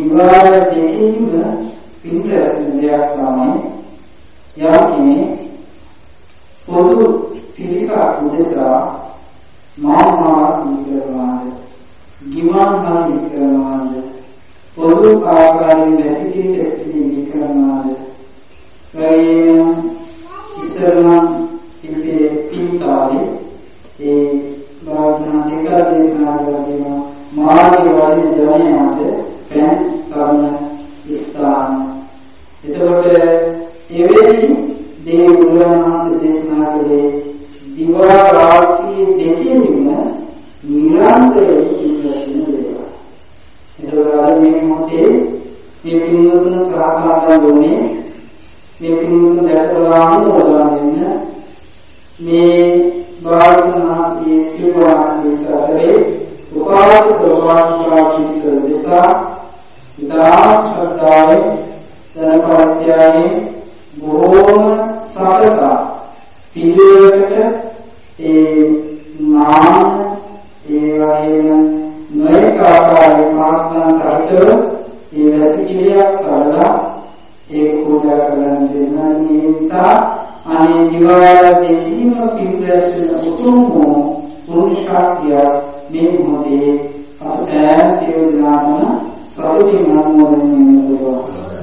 දිවාල දෙකේම පින්රැස් දෙයක් තමයි යම් කෙනෙක් පොදු පිරිසක් උදෙසා මානව නිකරනවාද ගිමන් හරි නිකරනවාද පොදු ආකාරයෙන් වැසිකිලි නිකරනවාද වගේ ඉස්සරහන් ඉන්නේ පින්තාවේ ඒ භාවනා දෙක දේශනා කරනවා මාර්ගය වලින් ජනයාට පෙන් කරන ස්ථාන. එතකොට එවැනි දේ බුදුරජාණන් දේශනා කළේ දිවා රාත්‍රී දෙකේම නිරන්තරයෙන් ඉඳගෙන දේවා. එතකොට මේ මොහොතේ මේ පින්වතුන් සාසනාවන් වුණේ මේ පින්වතුන් දැකලාම උදාහරණ මේ භාගතුනාගේ සිවණේ සතරේ උපාසක ප්‍රවාසී විසා ඉදා ශ්‍රද්ධාවේ ධනපත්‍යයේ බොහෝම සකසා පිළිවෙලකට ඒ නාම ඒ වගේම නොයෙක් ආකාරයේ මාස්තන සහිතව ඒ වැසිකිළියක් සරලා ඒ පූජා කරන දෙනා නිසා අනේ දිවාල දෙකීම පිළිදැසෙන උතුම් පුරුෂාක්තිය මේ මොහොතේ අපසෑම සියලු නාම සතුටින් අනුමෝදන් වෙනවා.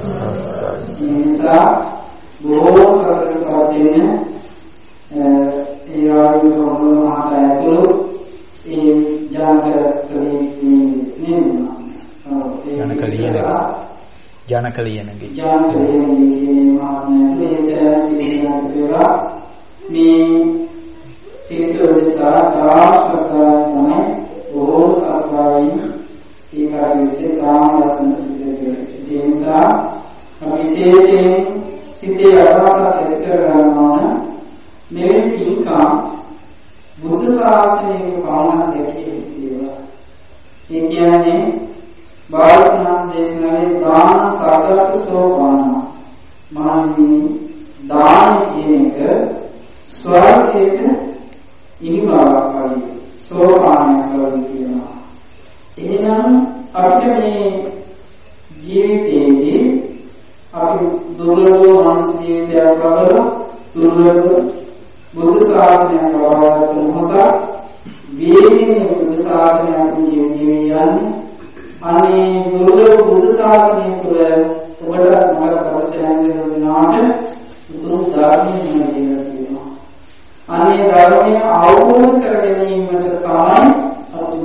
නිසා බොහෝ සතරපදින ඒ ආයුධ මහායතුළු ඒ ජනකලියනගේ මහායතුළු මේ තිරිසෝදසා තාස්කතා තමයි බොහෝ සත්‍යයෙන් ඒ කාර්යයේ කාමසන සිදුවේ. ඒ නිසා අපි විශේෂයෙන් සිතේ අදහසක් ඇති කරගන්නවා මේ පින්කම් බුද්ධ ශාසනයේ පවණක් දැකීම කියලා. ඒ කියන්නේ බාලකනාස් දේශනාවේ දාන සාගස සෝපාන මානවී දාන කියන එක ස්වර්ගයට ඉනිමාවකයි සෝපානයක් කියනවා. එහෙනම් අපිට මේ ජීවිතයේදී අපි දුර්ලභ මානව ජීවිතයක් ගතලා දුර්ලභ බුද්ධ ශාසනයක් ලබාගත් මොහොත වේගින් බුද්ධ ශාසනයක් ජීවිතේ යන්නේ අනේ දුර්ලභ බුද්ධ ශාසනය තුළ ඔබට මඟ අවශ්‍යයන් දෙනාට උතුම් ධර්මයේ තියෙනවා. අනේ ධර්මයේ අවබෝධ කර ගැනීමට තමයි අපි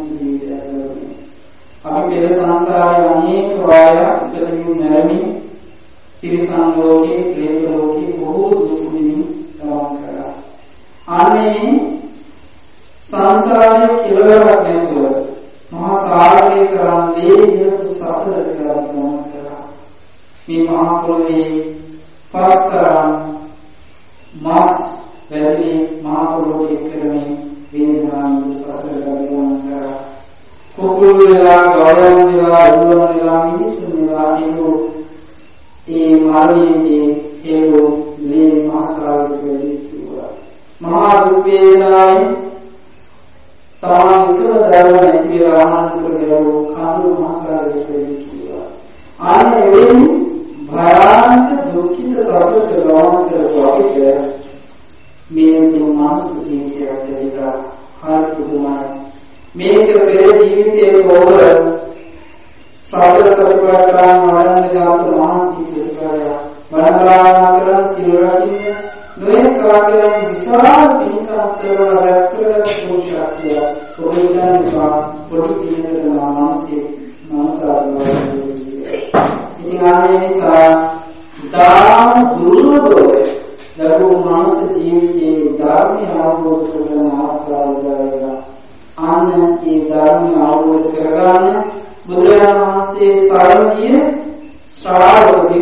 අපි පෙර සංසාරයේ අනේක වාරයක් ඉපදෙමින් නැරෙමින් තිරිසන් ලෝකේ, ප්‍රේත ලෝකේ බොහෝ දුක් විඳින්න ගමන් කරා. අනේ සංසාරයේ කෙලවරක් නැතුව මහා සාගරේ කරන්නේ ඉහළ සසර කියලා ගමන් කරා. මේ මහා පොළොවේ පස්තරම් මාස් වැඩි මහා පොළොවේ කරමින් වේදනාවේ සසර ගමන් කරා. කුකුල් වෙලා ගෞරව වෙලා අනුරම වෙලා මිනිසුන් වෙලා ඒ මාර්ගයේ හේතු මේ මාසාරයේ කිව්වා. මහා දුක් වේදනාවේ තාම එකම දරුව නැති වෙලා ආනන්දපුර ගියෝ කාණු මාසාරයේ කිව්වා. ආනේ වෙන භයානක දුක්ඛිත සත්‍ය ගමන් කරපුවා මේ මානසික ජීවිතයක් දෙවිලා හරිතුමායි මේක පෙර ජීවිතයේ පොර සාතර සතිපට්ඨාන වඩන දාත මානසික ජීවිතය වඩලා කරන සිල්වතිය නොයේ කාර්යයන් විශාල පින්කම් කරන රැස්කරන පුරුෂාක්තිය පොඩිදන්වා පොඩි පිළිවෙල මානසික මානසික ඉතින් ආයේ නිසා දාන දුර්ලභ දරුවෝ මානසික ජීවිතයේ ධර්මය අවබෝධ කරගන්න ආකාරය අන්න ඒ ධර්මය අවබෝධ කරගන්න බුදුරජාණන් වහන්සේ සාරණීය ශ්‍රාවක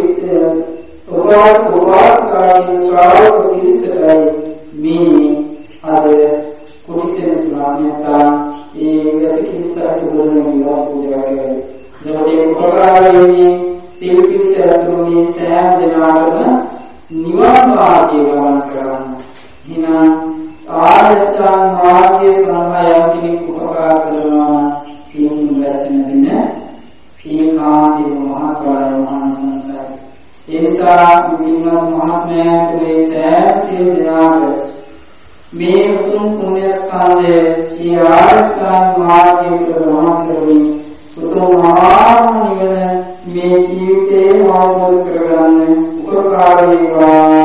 ශ්‍රාවක පිරිසටයි මේ අද කුටිසෙන් ස්වාමීන්වහන්සේ ඒ වැසිකිලිසාර බුදුරජාණන් පූජා කරන්නේ. ඒකේ උපකාරයේ සීල පිරිසතුමේ සෑම දිනකටම නිවන් මාර්ගය ගමන් කරන්න. එහෙනම් ආයස්ථාන මාර්ගයේ සමහර කෙනෙක් උපකාර කරනවා කියන වැසෙන දින ඒකාන්තේ මහත්ඵලයි මහාසංසාරයි. ඒ නිසා පින්වත් මහත්මයාගේ සෑසිය දනාග මේ උතුම් පුණ්‍ය ස්කන්ධයේ ඒ ආස්ථාන මාර්ගයේ ප්‍රමාණ කරමින් උතුම් මහා නිවන මේ ජීවිතේ අවබෝධ කරගන්න උපකාර වේවා.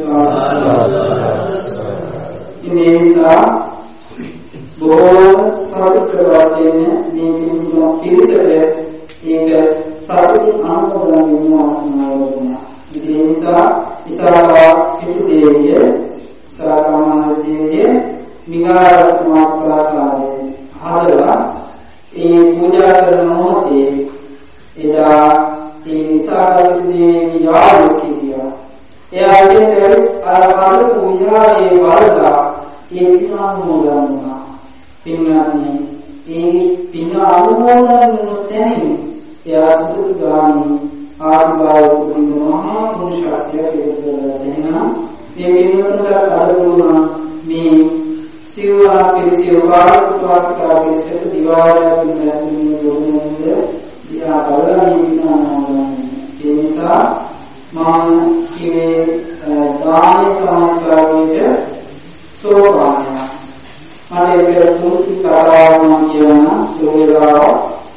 ඒ නිසා බොහෝ සතුටුපත් මේ පිළිසෙට ඒක සතුටින් අනුමෝදන් වෙනවා සමාවෙන්න. ඒ නිසා ඉසාරා සිටු දේවිය සාකමන දේවිය මිගාරත් මාත්‍රාකාරයේ හදලා ඒ පූජා කරන මොහොතේ එදා ඒ ඉසාරා සිටු දේවිය යාළුවෙක් හිටියා. එයාගේ අර පූජාවේ වරදා ඒ පිනානුමෝදන් වුණා. පින්වත්නි ඒ පින අනුමෝදන් නොසැනින් එයා සුදුසු ගාමි ආත්මභාවයෙන් මහා පුරුෂාර්ථය හේතුවෙනවා. මේ විනෝදකට අදපුරුණ මේ සිව්වා පිළිසිය වාස්තුවාස්කා පිළිසෙට දිවාරයෙන් නැස්මින් යොමුනේ දිහා බලලා ඉන්නවා. ඒ නිසා මම කියේ දානේ සමාස්වාදයේ සෝවාන් මට ඒක තුන්ති කරාවම කියන සෝවේලාව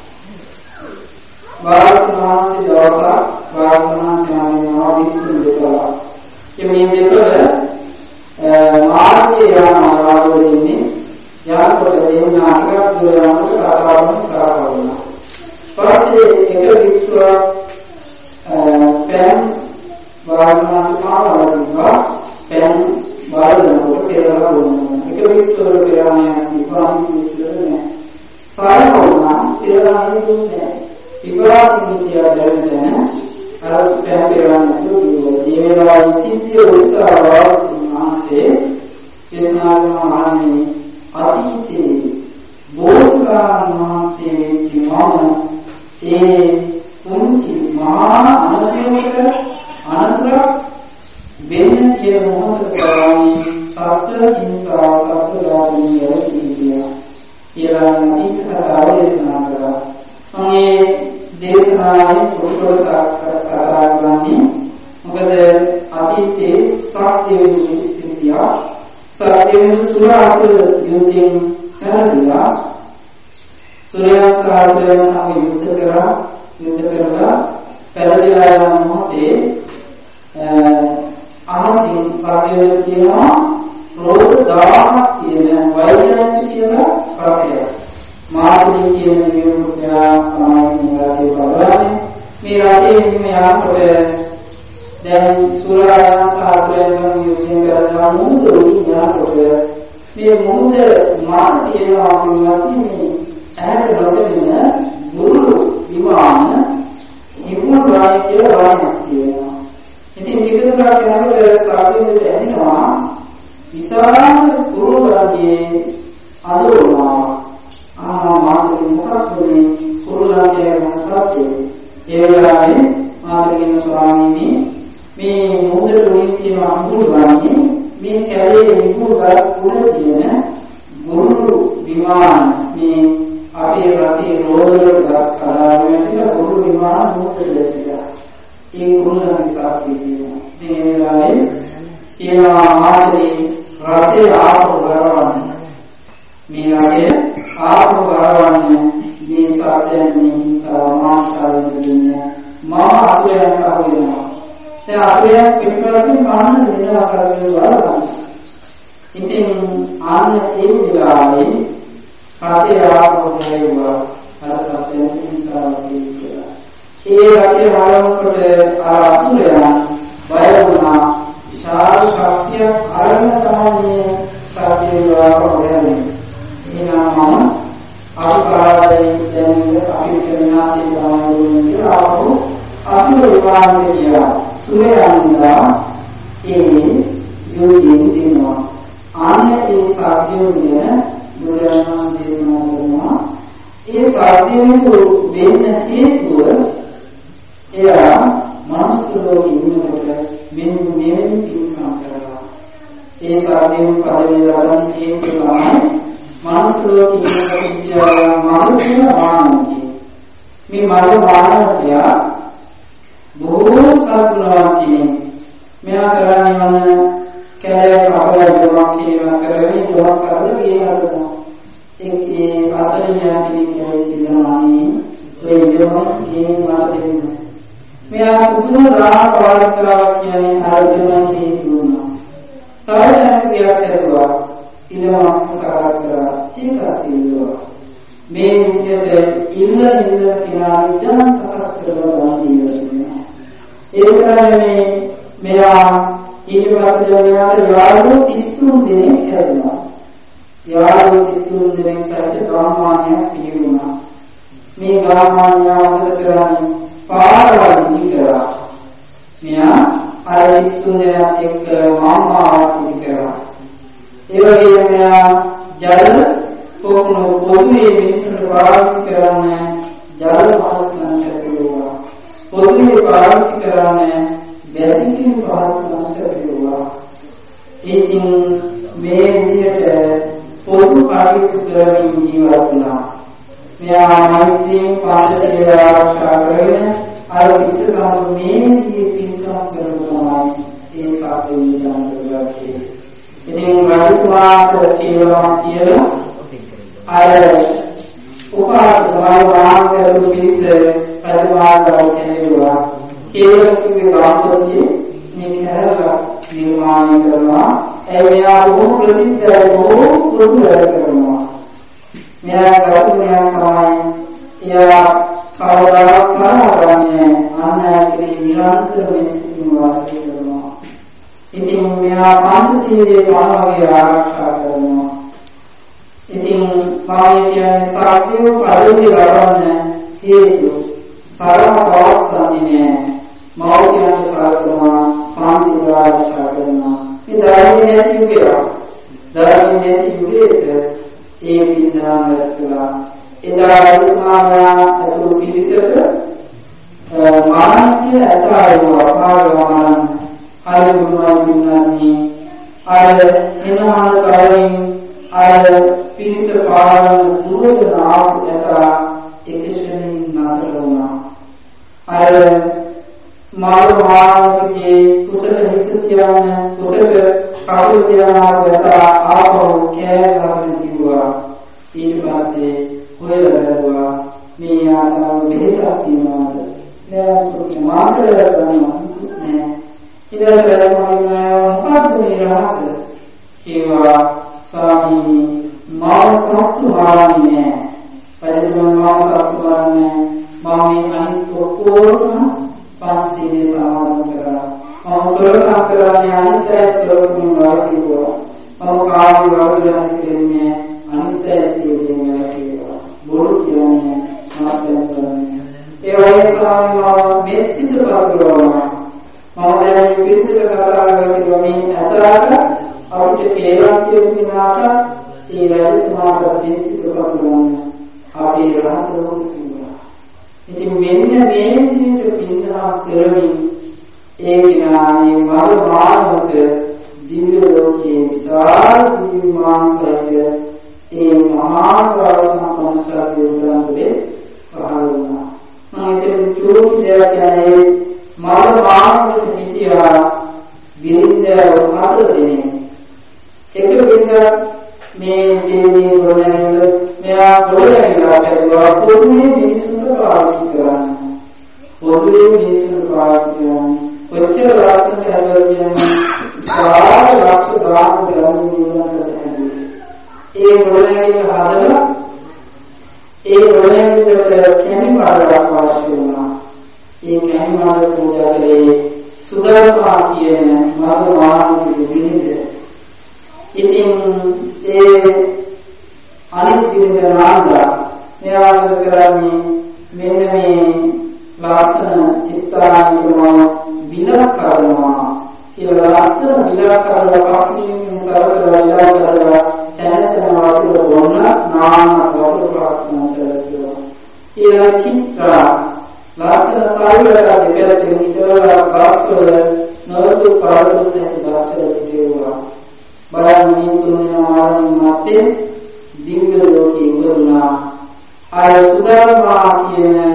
වාර්තනාසි දවස වාර්තනාසයන්වා විසුන් දෙකලා මේ දෙකල මාර්ගයේ යනවා දෙන්නේ යාකොට දෙන්න අනිකට දුර යනකොට කාටවත් කරවන්න. පස්සේ එක විශ්ව පෑන් වාර්තනාසි කාවලුවා පෑන් වාර්තනාවට පෙරලා දුන්නා. එක විශ්ව පෙරාණයක් විපාක විශ්වනේ. සාරවුණා පෙරාණය දුන්නේ. ඉබ්‍රාහිම් කියා දැන අර පෙරාණය දුන්නේ. ඒ වෙලාවේ සිද්ධිය උත්සාහවත් මාසේ එස්නාගමහන්නේ අතීතේ බෝසතාණන් වහන්සේ කිමන ඒ පුංචි මහා අනසියමික අනතුරක් වෙන්න තියෙන මොහොත කරන්නේ සත්‍ය හිංසා සත්‍ය දානීය කියනවා. කියලා අතීත කතාව දේශනා කරා. මේ දේශනාවේ පොතොසක් කතා කරන්නේ මොකද අතීතයේ සත්‍යයේ සිටියා සත්‍යයේ සුරාත් යුද්ධයෙන් කරලා සුරාත් සාධ්‍යයන් සමග යුද්ධ කරලා පෙරදිලා යන මොහොතේ අහසින් සත්‍යයේ තියෙනවා රෝධ 1000ක් තියෙන වෛරයන් කියලා ප්‍රත්‍යය. මාර්ගයේ කියන විමුක්තිය තමයි බලන්නේ. මේ රටේ ඉන්නේ යාකොට දැන් සූරායන සාත්‍රයෙන් යුද්ධ කරලා මුහුද යාකොට මේ මුහුද මාර්ගයේ වගේ ඇහැට නොදෙන්න මුළු විමාන ඉක්මනට ගානේ කියලා වයින්ක් තියෙනවා. ඉතින් ටිකකට යනකොට සාධුවෙට ඇහෙනවා විශාල කුරුල්ලන්ගේ අදෝනවා. මාතෘ මොකක්ද මේ කුරුල්ලන්ගේ මොකක්ද? ඒ වෙලාවේ මාතෘගේ ස්වාමීනි මේ මොහොතේ උලින් තියෙන අමුළු ගානේ මේ කැලේ විපුරා උඩ තියෙන ගුරු විමාන මේ අපේ රටේ රෝදවල ගස් කලාවෙන් තියෙන ගුරු විමාන මොකටද කියලා. ඒ කුරුල්ලන්ගේ සාක්ෂි තියෙනවා. ඒ වෙලාවේ කියනවා මාතෘගේ රටේ ආපහු ගලවන්න. මේ රටේ ආපහු ගලවන්න මේ සාධ්‍යයන් නිසා මාසාවෙන් දෙන්නේ මම අපේ අහුවෙනවා. දැන් අපේ පිටපතින් මාන වෙනවා කරලා ඉතින් ආන්න ඒ විලාවේ රටේ ආපහු ගලවුවා. අරසයෙන් නිසා කියලා. ඒ රටේ වලකට අසුරයන් බය වුණා. විශාල ශක්තිය අරගෙන තමයි ශක්තිය වලවන්නේ. එනම අපාරයෙන් දැනෙන අපි විනාශය තමයි කියලා අසුර විපාකේ කියලා. සුරයන්දා ඒ යෝගින් දිනවා. ආන්නේ ඒ ශක්තිය මුරයන් දේශනා ඒ ශක්තිය වෙන්න හේතුව එයා මනුස්ස ලෝකෙ ඉන්නකොට මෙන්න මෙවැනි පින්කම් කරනවා. ඒ සාධනෙන් පදවිය ලබන හේතුවයි මනුස්ස ලෝකෙ ඉන්නකොට විද්‍යාව මානසික වාණිජය. මේ මගේ මානවය බොහෝ සත්‍වනවා කියන්නේ මෙයා කරන්නේ මොන කැලේ කපලා ජොමක් කියනවා කරගෙන ජොමක් කරලා ගියනවා ඒකේ අසලියා කියන්නේ කියලානේ ඒ ජොමක් ගේ මාතේ මෙයා පුදුම රාහ පාරකලා කියන්නේ ආරම්භයෙන් කියනවා තාරයන් කියා කරුවා ඉලම සකස් කරා ඒක තියෙනවා මේ විදිහට ඉන්න කෙනා ජන සකස් කරලා ගන්නවා ඒක තමයි මෙයා ඊට පස්සේ යාළුවෝ 33 දෙනෙක් හැදුනා යාළුවෝ 33 දෙනෙක් සහිත ගාමාන්‍යයක් පිළිගුණා මේ ගාමාන්‍යව කරන්නේ පාරවල් නිකරා මෙයා අර 33 දෙනෙක් එක්ක මාමාවක් නිකරා ඒ වගේම මෙයා ජල පොකුණු පොදුවේ මිනිසුන්ට පාවිච්චි කරන්නේ ජල පහසුකම් ලැබුවා පොදුවේ පාවිච්චි කරන්නේ වැසිකිලි පහසුකම් ලැබුවා ඉතින් මේ විදිහට පොදු කටයුතු කරමින් ජීවත් වුණා මෙයා මෛත්‍රියෙන් පාසලේ ආරක්ෂා කරගෙන අර විශේෂ සම්මේලනයේ පින්කම් කරනවා ඒ සාපේ විචාරණය කරලා ඉතින් රජතුමාට කියලා කියලා අර උපාසකවල් වාංගරු පිස රජමාතාව කෙනෙකුවා කේවලකේ ගාම්පතියේ මේ කැරලා නිර්මාණය කරනවා එයා බොහෝ ප්‍රසිද්ධයි බොහෝ ප්‍රසිද්ධ කරනවා මෙයා ගෞරවණීය තමයි එයා කවදාවත් කරන්නේ අනාගතේ නිරන්තරව සිටිනවා කියනවා ඉතින් මෙයා පංචශීලයේ පාවගේ ආරක්ෂා කරනවා ඉතින් පාවේ කියන්නේ සාක්ෂිය පරිදි වරන්න හේතු පරම පවත්තන්නේ මෞර්තියන් සාකරනවා පංචශීල ආරක්ෂා කරනවා මේ ධර්මයේ නැති යුගය ධර්මයේ නැති යුගයේ ඒ විඥාන රැස්කලා එදා රජතුමාලා අතුරු පිළිසෙට මානසික ඇතාවෝ අපාගමන හරි ගුණාන් විඥානී අර එනහන කරමින් අර පිළිස පාරන දුරදන ආපුතා එකෂණින් නතර වුණා අර මානවකගේ කුසල හිස තියන කුසල කවුරු තියනවාද ආපහු කෑගහන කිව්වා ඊට පස්සේ හොයලා බැලුවා මේ ආකාර දෙකක් තියෙනවාද නෑ මාතර ගන්නවා නෑ ඉතින් මොකක්ද මේ රහස කියවා ස්වාමීනි මාව සත්තු මාන්නේ පරිදම මාව සත්තු මාන්නේ මම මේ අනිත් ඔක්කොම පංචශීලයේ සමාදන් කරා මම සරලව කරන්නේ අනිත්‍ය ස්වરૂපින් වාක්‍යෝ මම කාර්ය වර්ධනය කියන්නේ අනිත්‍ය කියන්නේ කියනවා බොරු කියන්නේ මාතෘ කරන්නේ ඒ වගේ ස්වාමීනි මේ චිත්‍ර කරනවා මම දැන් විශේෂ කතා කරලා මේ අතරට අපිට කේවලම් කියුණාට ඒ රජතුමාට දේශිත කරගන්න අපේ රහසෝ කියනවා. ඉතින් මෙන්න මේ විදිහට පින්දහම් කරමින් ඒ විනානේ මල් මානවක දිව්‍ය ලෝකයේ විශාල දිව්‍ය මානසය ඒ මහා ප්‍රාසනකමස්කාරයේ උදාහරණේ පහළ වුණා. මම හිතේ චෝටි දෙයක් කියන්නේ මල් මානවක හිටියා විරින්ද හතර දෙනෙක් එක පිටස මේ දේවී ගොඩනැගිල්ල මෙයා ගොඩනැගිලා කියලා පොදුවේ මිනිසුන්ට පාවිච්චි කරන්නේ පොදුවේ මිනිසුන්ට පාවිච්චි කරන්නේ කොච්චර ලස්සනද කියන්නේ සාර ලක්ෂ ගාන ගමන් ඒ ගොඩනැගිල්ල හදලා ඒ ගොඩනැගිල්ලට කැණි පාඩයක් අවශ්‍ය වුණා ඒ කැණි පාඩ පූජා කළේ සුදර්මා කියන මහා මානවික විදිහට ඉතින් ඒ අනිත් විදිහට නාන්දා මෙයා කරන්නේ මෙන්න මේ ලස්සන ස්ථානිකම විලක් කරනවා කියලා ලස්සන විලක් කරලා පස්සේ සරසලා විලක් කරලා තැනතම වතුර බොන්න නාන වතුර ප්‍රාර්ථනා කරනවා ඒ චිත්‍ර ලස්සන සායවලට දෙකෙන් ඉතලා ගස්වල නරතු පාරදොස්සේ ගස්වල කියනවා බලන්නේ තුන්වෙනා මතේ දිව්‍ය ලෝකේ ඉවරුණා අර සුදර්මා කියන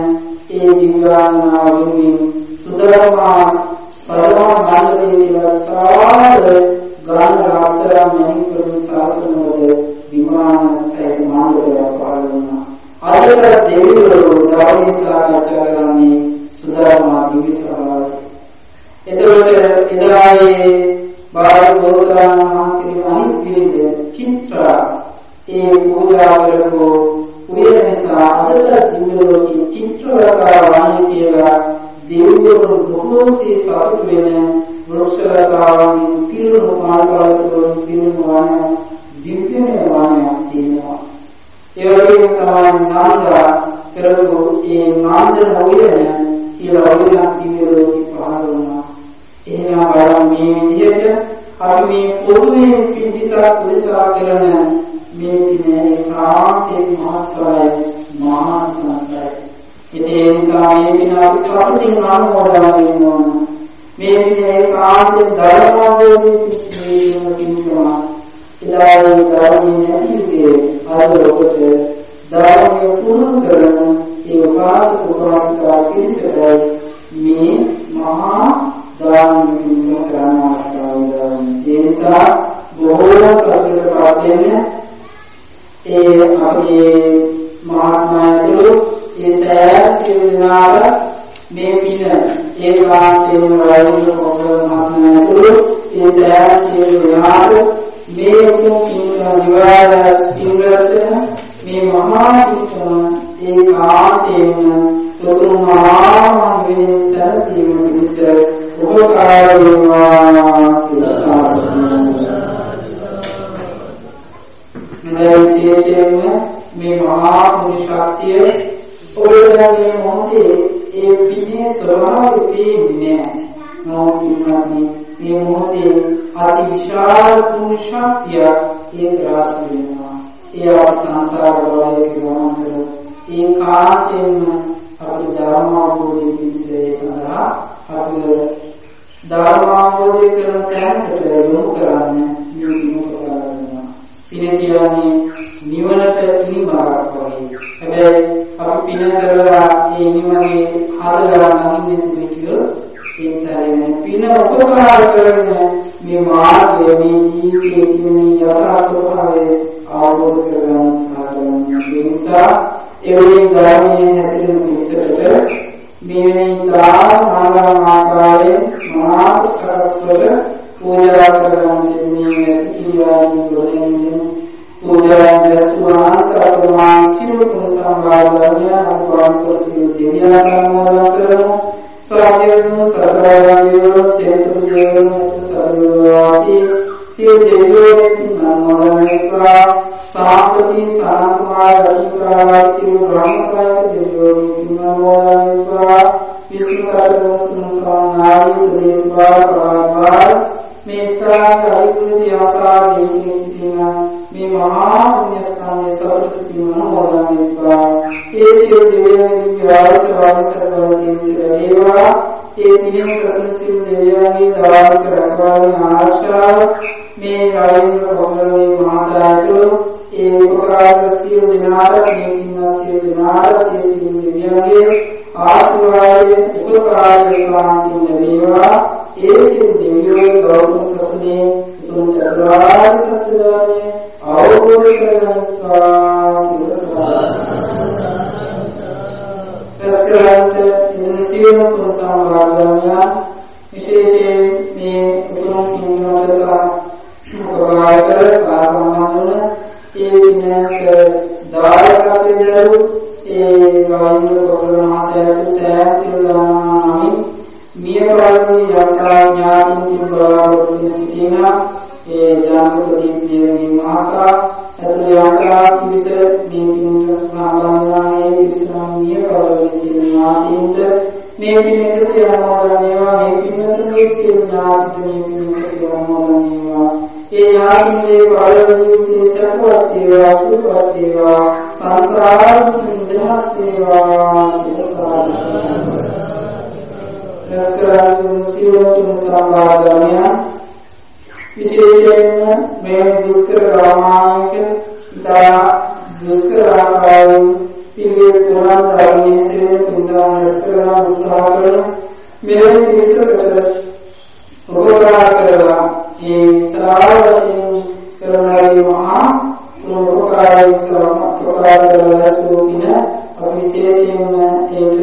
ඒ දිව්‍යාංගනාවෙන් සුදරමා සරවා මාර්ගයේ රසාල ගාන රාත්‍රා මණිපුර සාසනවල විමාන සහිත මාර්ගය පාලනා අදට දෙවිවරු ධර්මයේ සාකච්ඡා කරන්නේ සුදරමා දිව්‍ය සභාවයි. එතකොට එදායේ බාහිර ගෝසලාන මහන්සිය අනිත් පිළිද චිත්‍ර ඒ පූජා කරපු උයන නිසා අදට දිව්‍යලෝක චිත්‍රලතා වන්නේ කියලා දෙවිවරු බොහෝසේ සතුටු වෙන වෘක්ෂලතාවන් පිරුණු මාර්ගවලට පිරුණු වන දිව්‍යමය වනයක් තියෙනවා. ඒ වගේම තමයි නාන්දා කරපු ඒ නාන්දන උයන කියලා උයනක් දිව්‍යලෝකෙ පහළ වුණා. එහෙනම් බලන්න මේ විදිහට අපි මේ පොදුවේ පිටිසා පුරිසා කරන මේ පිනේ කාන්තේ මහත්වයි මහා සංසය. ඒ නිසා මේ පින අපි සතුටින් අනුමෝදන් වෙන්න ඕන. මේ පිනේ කාන්තේ ධර්මාවෝධි පිළිවෙලකින්නවා. ඉදායි ධර්මයේ නැතිවේ අද ඔබට ධර්මයේ පුරුදු කරන ඒ උපාසක උපාසිකා පිළිසෙයි මේ මහා දානමින් කරනවා. ඒ නිසා බොහෝ සතුට පාදෙන්නේ ඒ අපේ මහත්මයතුළු ඒ සෑසිය දිනාට මේ පින ඒ කාන්තේම වයින් කොහොම මහත්මයතුළු ඒ සෑසිය දිනාට මේ උතුම් පින දිවාරා ස්ථිරසන මේ මහා පින ඒ කාන්තේම උතුම් මහා වෙනසීම පිණිස උපකාරයවා විශේෂයෙන්ම මේ මහා පුණ්‍ය ශක්තිය ඔබේ මොහොතේ ඒ පිනේ ස්වභාවය පේන්නේ නැහැ. මේ මොහොතේ අති විශාල පුණ්‍ය ශක්තිය ඒ රාශි වෙනවා. ඒ සංසාර වලේ ගමන් කර ඒ කාන්තෙන් අපි ධර්ම අවබෝධය පිණිස සඳහා අපි ධර්ම අවබෝධය කරන තැනකට යොමු කරන්නේ මේ උපකාරනවා. පින කියන්නේ නිවනට ඉනිමාවක් වගේ. හැබැයි අපි පින කරලා ඒ නිවනේ හදලා නැගින්න දෙවියෝ ඒතරේ පින උපකාර කරන මේ මාර්ගය මේ ජීවිතයේ තියෙන යථා ස්වභාවය අවබෝධ කරගන්න සාධන. ඒ නිසා එවැනි ධර්මයේ හැසිරෙන පිළිසකට මේ ආකාරයෙන් මහා සරස්වර පූජා කරන මේ සිටිවාදී ගොඩෙන්නේ පූජා දස්වාන්ත අප්‍රමාණ සිරු සම්බාධනය අපවන්ත සිරු දෙවියන් කරමු සාධ්‍යන සතරාගියෝ සේතු දේවන සර්වවාසි සිය දෙවියෝ නමෝදන්වා සාපති සානකුමාර අධිකාරී සිරු බ්‍රහ්මකාර දෙවියෝ නමෝදන්වා විස්තරවස්තුන් සානායි ප්‍රදේශපාලකවල් මේ ස්ථාන අධිකෘති ආකාර දෙවියන් මේ මහා පුණ්‍ය ස්ථානයේ සතරසිතිම නමෝදන්වා ඒ සියලු දෙවියන්ගේ විවාහස වාසසරවදී සිරේවා ඒ පිළිම සතන සියලු දෙවියන්ගේ ධාර්මික රැකවරණ ආරක්ෂාව මේ රාජේන්ද්‍ර බෝධි මහතාතුළු ඒ උපකාරක සියලු දෙනාට මේ කින්න සියලු දෙනාට ඒ සියලු දෙවියන්ගේ ආශිර්වාදයේ උපකාරී කාන්ති ලැබේවා. ඒ සියලු දෙවියන්ගේ ගෞරව සසුනේ උතුම් චතුරාර්ය සත්‍ය ධර්මයේ අවබෝධ කරගන්නවා. රැස්කරන්ත ඉදිරි සියලු කුසාවාදයන් විශේෂයෙන් මේ උතුම් කින්නවලස උපකාර කර ආසමතුන ඒ විනයක දායකත්වයේ දරු ඒ වයින් කොපලමාතයට සෑසිරාමි මිය ප්‍රාණී යත්‍රා ඥාතින් කිඹාවතුන් සිටින ඒ ජානකපති පියනි මහතා අතුල යත්‍රා පිවිස මේකින් සම්මානයේ විශ්‍රාම මිය ප්‍රාණී සිනාතින්ට මේ පිණකසේ අනුමෝදනේවා මේ පිණතුන්ගේ සියලු ඥාතින් මේ පිණකසේ අනුමෝදනේවා ඒ ඥාතින්ගේ පාරවීති සපවත් වේවා සුවපත් වේවා සංසාරයෙන් නිදහස් වේවා රැස්කරන සියලු සම්බාධනය විශේෂයෙන්ම මේ දුෂ්කර ග්‍රාමායක ඉතා දුෂ්කර ආකාරයෙන් පිළිවෙල පුරාණ ධර්මයේ සිටින පින්දාන ස්කරණ උත්සාහ කරන මෙවැනි පිළිසකට උපකාර කරලා ඒ සාරවත්ින් කරනයි මහා උපකාරී උපකාර කරලා සෝපින අපි විශේෂයෙන්ම ඒක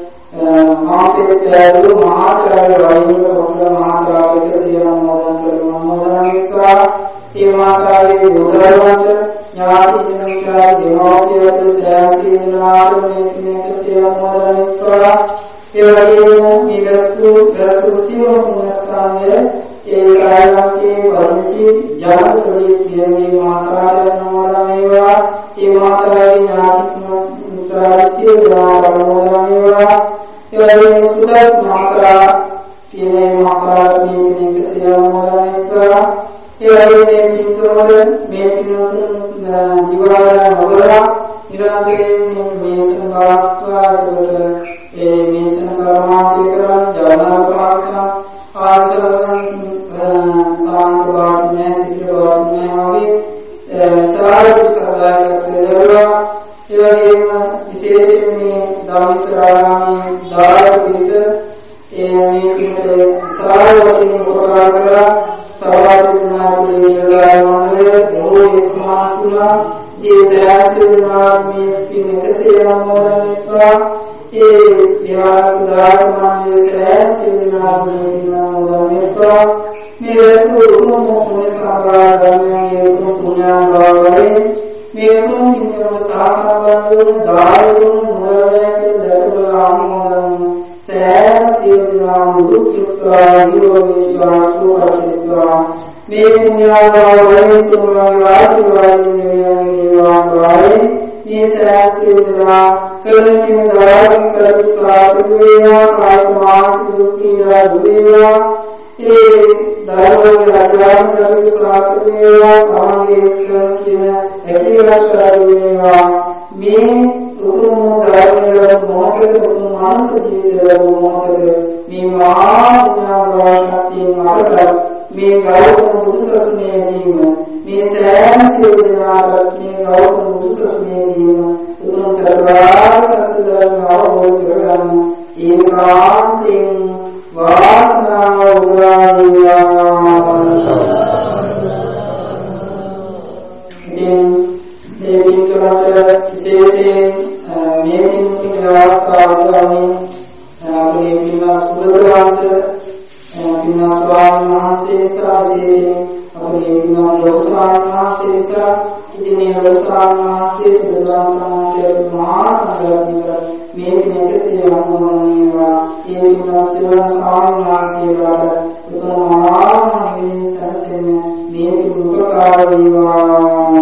මාතේතරු මහාචාර්ය වෛද්‍ය වහන්සේ මහාචාර්යක සියම මොදන් කරනවා මොදන්විකා ඒ මාතාගේ උදරවන්ත ඥාති ජනකා දෙමෝපියත් සෑසීනාර මේ කිනක සියම මොදන්විකා ඒ වගේම ඊළස්තු සියම මුස්කාන්නේ ඒ කායවන්තේ වරිචි ජාතකදී කියන්නේ මාතාගේ නෝරමේවා ඒ මාතාගේ ඥාති මුචාරිසිය දානෝරමේවා ඒ සුදත් මාත්‍රා කියන්නේ මාත්‍රා කියන්නේ කිසියම් මොදනෙත්වා ඒ වගේ පිටුවල මේ පිටුතුන් ජීවවල නොවලා නිරන්තරයෙන් මේසන වාස්තුවා ඒ මේසන කර්මාන්තය කරන ජවනා ප්‍රාර්ථනා ආසරණ සාන්ත වාස්නේ සිත වාස්නේ වගේ සාරාංශ සදායක දෙවලා ඒ වගේම විශේෂයෙන් මේ දාවිස්තරාමේ දායක පිරිස මේ පිටේ සාරවත්ින් උපකාර කරලා සර්වාධිනායකගේ ගායනවල බොහෝ ස්මාසුලා ජීසයාසිනා මේ පිනකසේ නමෝදන්වා ඒ විහාරදායකමනේ සෑසිනා නමෝදන්වා මේ රසුරුම මොහොනේ සාගාරණයේ පුණ්‍යාවලේ මේ මොහිතව සාසනවල දායුන් මොරවැකේ දරුවාමෝදන් සෑසිනා මුදුක්ඛා නිරෝධීස්වාසෝ අසිතා මේ පුණ්‍යාවලේ තුමාගේ ආශිර්වාදයෙන් වාග්වායි මේ සෑසිනා කරුණින් දායක කරස්වාද වේවා කායමාස දුක්ඛිනා දුවේවා ඒ දරුවගේ රජාන් කරස්වාද වේවා කාමයේ කියන හැකියාව වේවා මේ උතුම් ධර්මවල මොහොතේ උතුම් මානස ජීවිතවල මොහොතේ මේ මහා ඥානවාදී මාර්ග මේ ගෞතම බුදුසසුනේදීම මේ සෑම සියලුනාට මේ ගෞතම බුදුසසුනේදීම උතුම් චතුරාර්ය සත්‍ය ධර්ම අවබෝධ කරගන්න ඒකාන්තයෙන් වාසනාව උදාවේවා. මේ විතරට විශේෂයෙන් මේ පින්කේ අවස්ථාවකදී අපේ පින්වත් සුදවංශ පින්වත් ස්වාමීන් වහන්සේ සාසීසේ අපේ පින්වත් ලෝකස්වාමීන් වහන්සේ ඉතින් මේ ලෝකස්වාමීන් වහන්සේ සුදවංශ මහා සංඝරත්නය මේ පින්කේ සේවනෝනීවා ඒ පින්වත් ස්වාමීන් වහන්සේලාට උතුම් මහා නිවන සැලසෙන මේ උපකාර වේවා.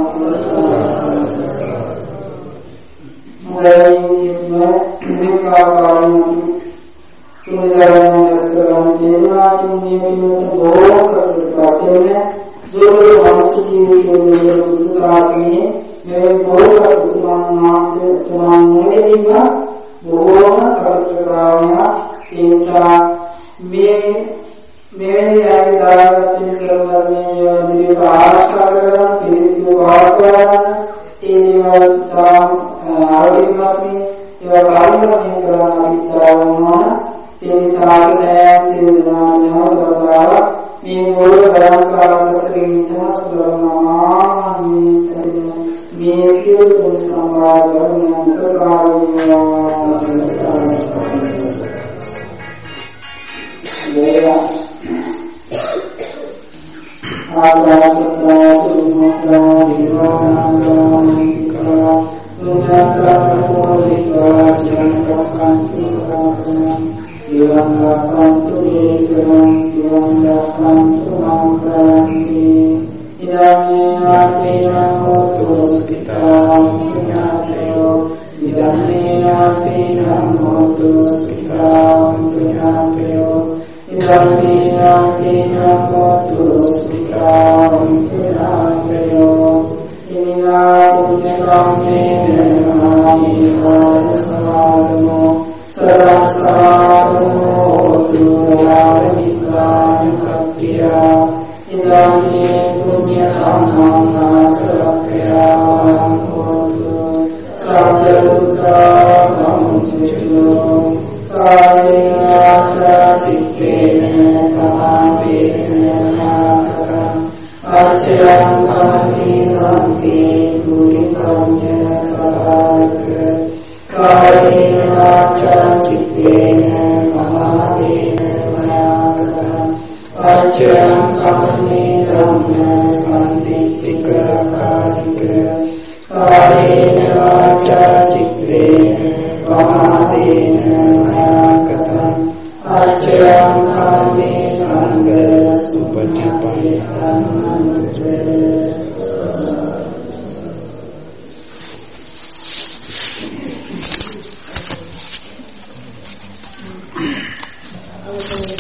मेरे आगे दायित्व करने में मेरे आशा करना फिर करना ये ताम आरोग्य में ये कार्य में करना बिताना तेरी साथ से जहाँ बतावा मैं बोल बरान का ससुरी जहाँ सुलभना मैं इसके लिए संभाल करने का कार्य मेरा Sampai Okay.